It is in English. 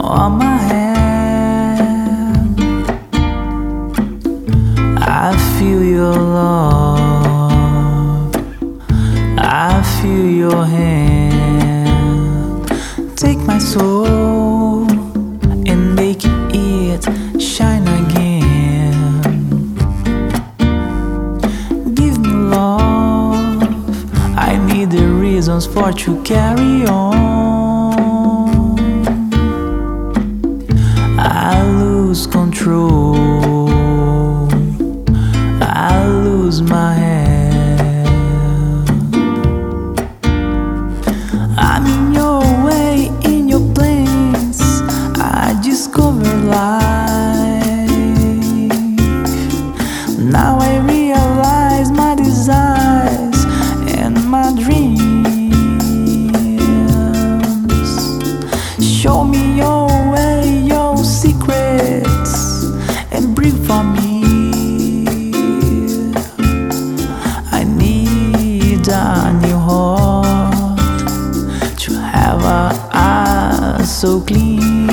on my hand. I feel your love, I feel your hand. Take my soul and make it shine again. Give me love, I need the reasons for to carry on. I lose control, I lose my hand. I'm in your way, in your plans, I discover life. Now I realize my desires and my dreams. Show me your way, your secrets, and bring for me. I need a new heart to have a eyes so clean.